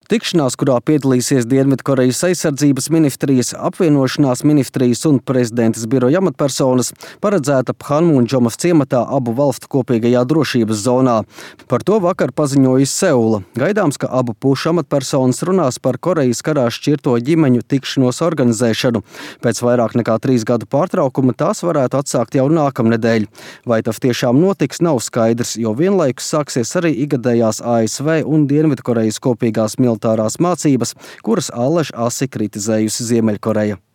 Tikšanās, kurā piedalīsies Dienvidkorejas aizsardzības ministrijas, apvienošanās ministrijas un prezidentas biroja amatpersonas, paredzēta Phanmunjomas ciematā abu valstu kopīgajā drošības zonā. Par to vakar paziņoja Seula. Gaidāms, ka abu pušu amatpersonas runās par Korejas karā šķirto ģimeņu tikšanos organizēšanu. Pēc vairāk nekā 3 gadu pārtraukuma tās varētu atsākt jau nākamnedēļ. Vai tas tiešām notiks, nav skaidrs, jo vienlaikus sāksies arī ikgadējās ASV un Dienvidkorejas kopīgās militārās mācības, kuras allaž asi kritizējusi Ziemeļkoreja.